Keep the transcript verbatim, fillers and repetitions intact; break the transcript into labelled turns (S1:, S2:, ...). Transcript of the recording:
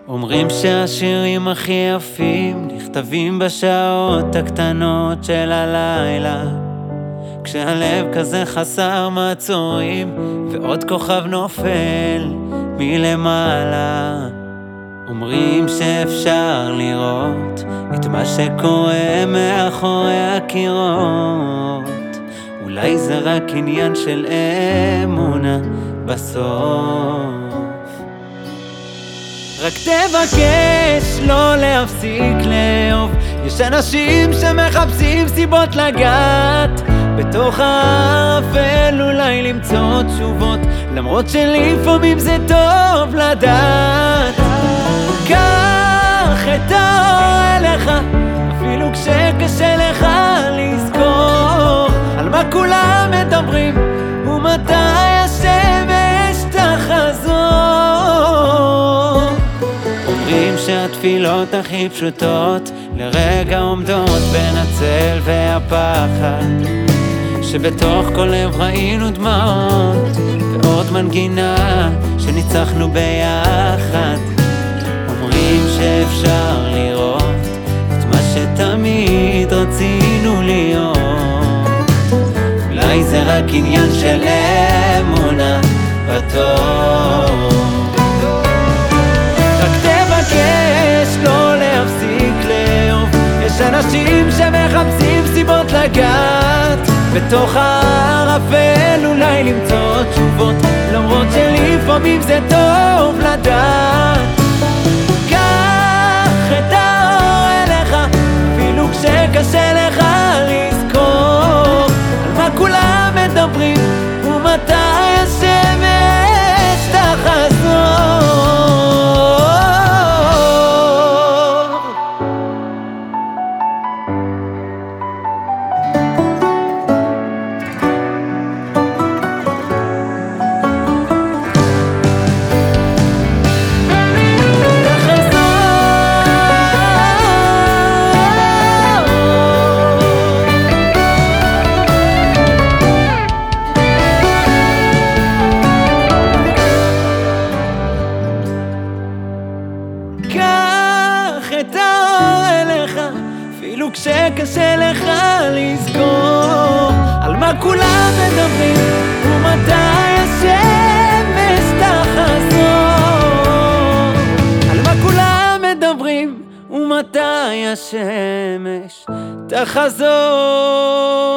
S1: אומרים שהשירים הכי יפים נכתבים בשעות הקטנות של הלילה, כשהלב כזה חסר מעצורים ועוד כוכב נופל מלמעלה. אומרים שאפשר לראות את מה שקורה מאחורי הקירות, אולי זה רק עניין של אמונה בסוף. רק תבקש לא להפסיק לאהוב, יש אנשים שמחפשים סיבות לגעת בתוך הערפל, אולי למצוא תשובות, למרות שלפעמים זה טוב לדעת. קח את האור אליך, אפילו כשקשה לך לזכור על מה כולם מדברים ומתי השמש תחזור. אומרים שהתפילות הכי פשוטות לרגע עומדות בין הצל והפחד, שבתוך כל לב ראינו דמעות ועוד מנגינה שניצחנו ביחד. אומרים שאפשר לראות את מה שתמיד רצינו להיות, אולי זה רק עניין של אמונה בטוב. רק תבקש לא להפסיק לאהוב, יש אנשים שמחפשים סיבות לגעת בתוך הערפל, אולי למצוא תשובות, למרות שלפעמים זה טוב לדעת. קח את האור אליך, אפילו כשקשה לך לזכור על מה כולם מדברים ומתי השמש תחזור. קח את האור אליך, אפילו כשקשה לך לזכור על מה כולם מדברים ומתי השמש תחזור. על מה כולם מדברים ומתי השמש תחזור.